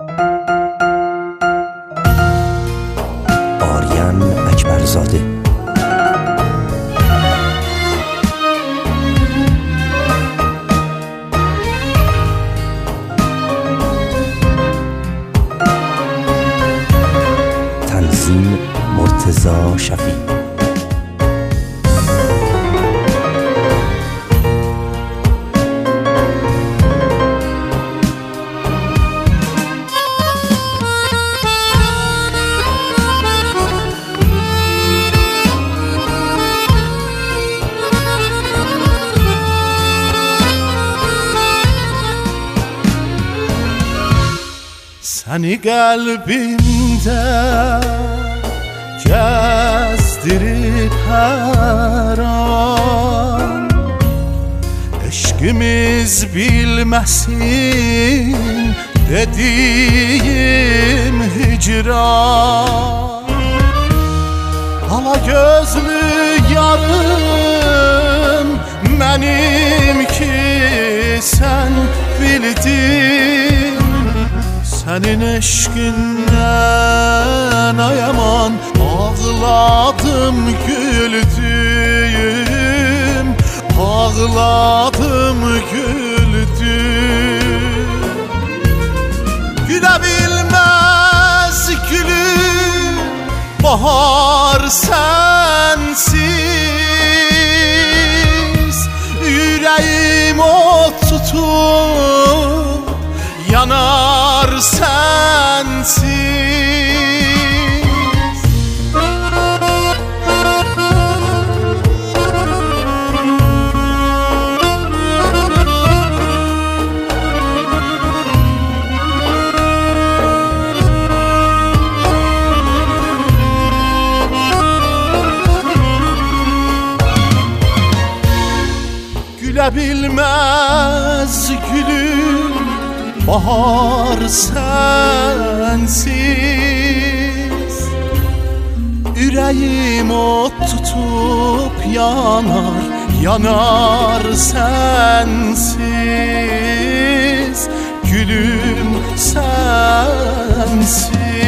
آریان اکبرزاده. تنظیم مرتضی شفیع. Səni qəlbimdə gəzdirib hər an, eşqimiz bilməsin dediyim hicran. Ala gözlü yarım mənim ki sən bildin, sənin eşqindən ayaman ağladım güldüm, ağladım güldüm. Gülə bilməz gülüm bahar sənsiz, ürəyim ot tutub yanar sensiz. Gülə bilməz gülüm bahar sensiz, ürəyim ot tutub yanar, yanar sensiz, gülüm sensiz.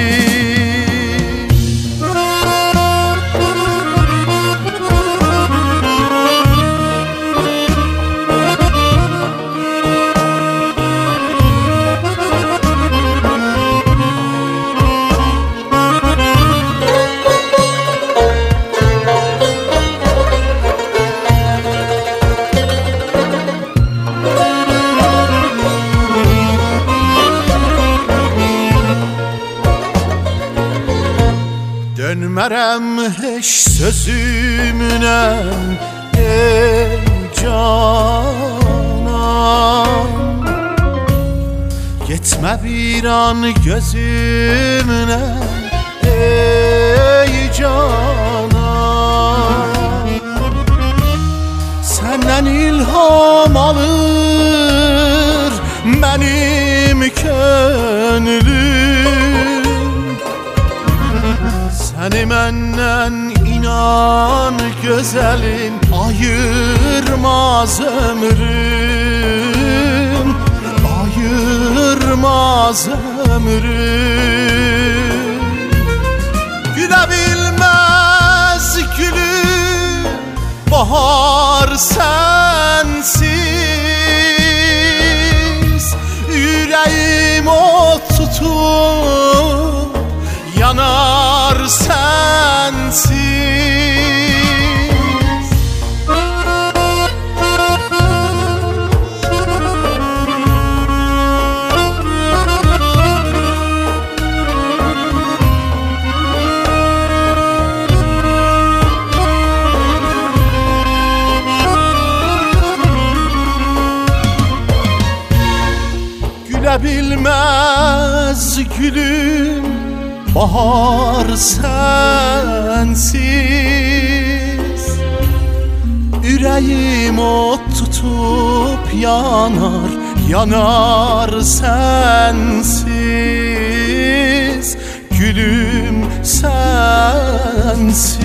Dönmərəm heç sözümdən ey canan, getmə bir an gözümdən ey canan. Səndən ilham alır mənim könlüm, səni məndən inan gözəlim ayırmaz ömrüm, ayırmaz ömrüm. Gülə bilməz gülüm bahar sensiz, ürəyim ot tutub yanar sensiz. Gülə bilməz gülüm bahar sensiz, ürəyim ot tutub yanar, yanar sensiz, gülüm sensiz.